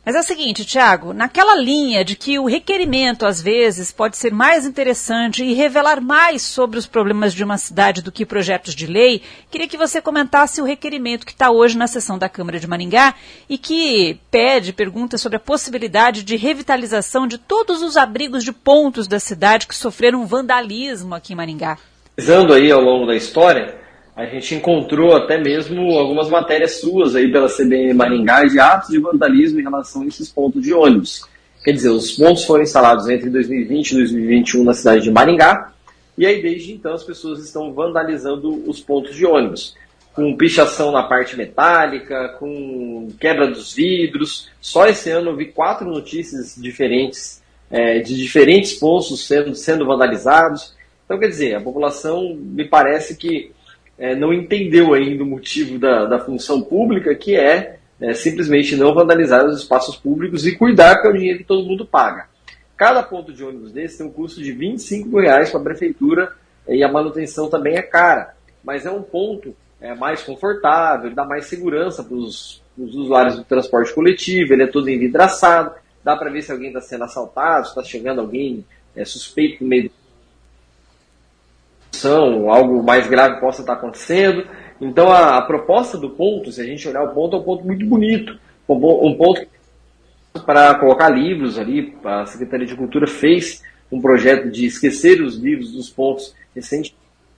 Mas é o seguinte, Tiago, naquela linha de que o requerimento, às vezes, pode ser mais interessante e revelar mais sobre os problemas de uma cidade do que projetos de lei, queria que você comentasse o requerimento que está hoje na sessão da Câmara de Maringá e que pergunta sobre a possibilidade de revitalização de todos os abrigos de pontos da cidade que sofreram vandalismo aqui em Maringá. Pesquisando aí ao longo da história, a gente encontrou até mesmo algumas matérias suas aí pela CBN Maringá de atos de vandalismo em relação a esses pontos de ônibus. Quer dizer, os pontos foram instalados entre 2020 e 2021 na cidade de Maringá, e aí desde então as pessoas estão vandalizando os pontos de ônibus, com pichação na parte metálica, com quebra dos vidros. Só esse ano eu vi 4 notícias diferentes, de diferentes pontos sendo vandalizados. Então, quer dizer, a população me parece que não entendeu ainda o motivo da função pública, que é simplesmente não vandalizar os espaços públicos e cuidar que é o dinheiro que todo mundo paga. Cada ponto de ônibus desse tem um custo de R$ 25,00 para a prefeitura e a manutenção também é cara. Mas é um ponto mais confortável, ele dá mais segurança para os usuários do transporte coletivo, ele é todo envidraçado, dá para ver se alguém está sendo assaltado, se está chegando alguém suspeito no meio do algo mais grave possa estar acontecendo. Então a proposta do ponto, se a gente olhar o ponto, é um ponto muito bonito, um ponto para colocar livros ali. A Secretaria de Cultura fez um projeto de esquecer os livros dos pontos recentemente.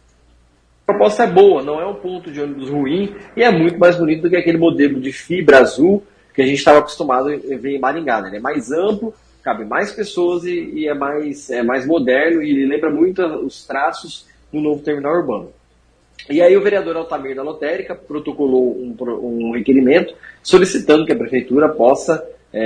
A proposta é boa, não é um ponto de ônibus ruim e é muito mais bonito do que aquele modelo de fibra azul que a gente estava acostumado a ver em Maringá. Ele é mais amplo, cabe mais pessoas e é mais moderno e lembra muito os traços no novo terminal urbano. E aí o vereador Altamir da Lotérica protocolou um requerimento solicitando que a prefeitura possa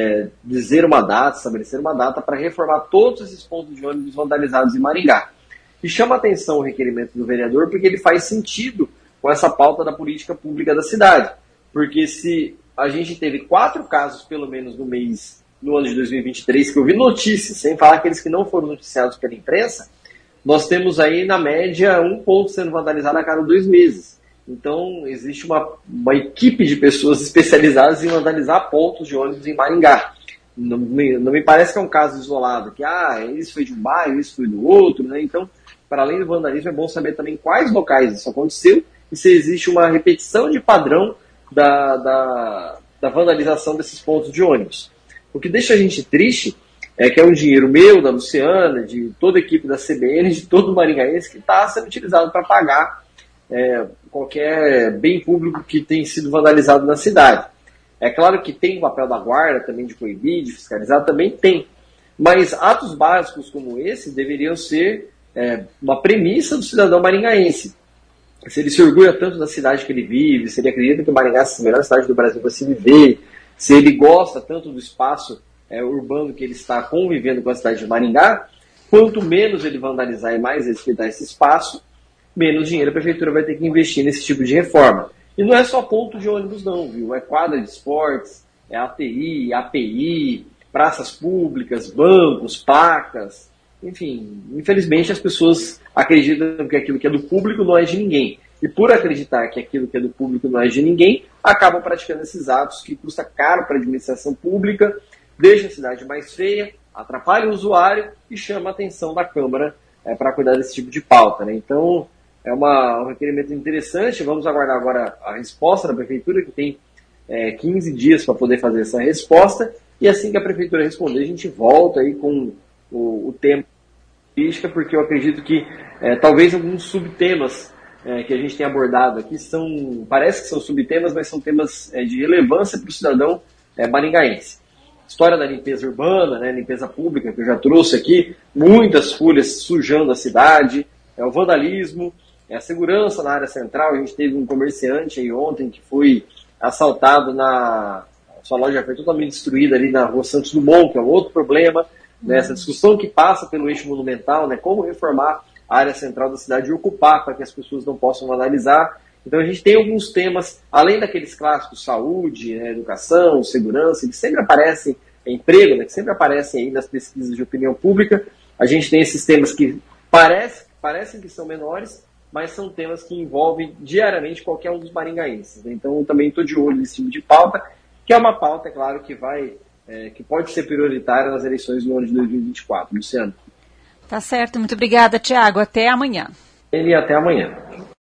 estabelecer uma data para reformar todos esses pontos de ônibus vandalizados em Maringá. E chama a atenção o requerimento do vereador porque ele faz sentido com essa pauta da política pública da cidade. Porque se a gente teve 4 casos, pelo menos, no ano de 2023, que eu vi notícias, sem falar aqueles que não foram noticiados pela imprensa, nós temos aí, na média, um ponto sendo vandalizado a cada 2 meses. Então, existe uma equipe de pessoas especializadas em vandalizar pontos de ônibus em Maringá. Não me parece que é um caso isolado, que isso foi de um bairro, isso foi do outro, né? Então, para além do vandalismo, é bom saber também quais locais isso aconteceu e se existe uma repetição de padrão da vandalização desses pontos de ônibus. O que deixa a gente triste é que é um dinheiro meu, da Luciana, de toda a equipe da CBN, de todo o maringaense, que está sendo utilizado para pagar qualquer bem público que tem sido vandalizado na cidade. É claro que tem o papel da guarda também de proibir, de fiscalizar, também tem. Mas atos básicos como esse deveriam ser uma premissa do cidadão maringaense. Se ele se orgulha tanto da cidade que ele vive, se ele acredita que Maringá é a melhor cidade do Brasil para se viver, se ele gosta tanto do espaço urbano que ele está convivendo com a cidade de Maringá, quanto menos ele vandalizar e mais respeitar esse espaço, menos dinheiro a prefeitura vai ter que investir nesse tipo de reforma. E não é só ponto de ônibus não, viu? É quadra de esportes, é ATI, API, praças públicas, bancos, placas, enfim. Infelizmente as pessoas acreditam que aquilo que é do público não é de ninguém. E por acreditar que aquilo que é do público não é de ninguém, acabam praticando esses atos que custa caro para a administração pública, deixa a cidade mais feia, atrapalha o usuário e chama a atenção da Câmara para cuidar desse tipo de pauta, né? Então, é um requerimento interessante. Vamos aguardar agora a resposta da Prefeitura, que tem 15 dias para poder fazer essa resposta, e assim que a Prefeitura responder, a gente volta aí com o tema política, porque eu acredito que talvez alguns subtemas que a gente tem abordado aqui parece que são subtemas, mas são temas de relevância para o cidadão maringaense. História da limpeza urbana, né, limpeza pública, que eu já trouxe aqui, muitas folhas sujando a cidade, o vandalismo, a segurança na área central. A gente teve um comerciante aí ontem que foi assaltado, sua loja foi totalmente destruída ali na rua Santos Dumont, que é um outro problema, né, essa discussão que passa pelo eixo monumental, né, como reformar a área central da cidade e ocupar para que as pessoas não possam vandalizar. Então a gente tem alguns temas, além daqueles clássicos, saúde, né, educação, segurança, que sempre aparecem, emprego, né, que sempre aparecem aí nas pesquisas de opinião pública. A gente tem esses temas que parecem que são menores, mas são temas que envolvem diariamente qualquer um dos maringaenses. Então eu também estou de olho nesse tipo de pauta, que é uma pauta, é claro, que vai que pode ser prioritária nas eleições do ano de 2024. Luciano. Tá certo, muito obrigada, Tiago. Até amanhã. E até amanhã.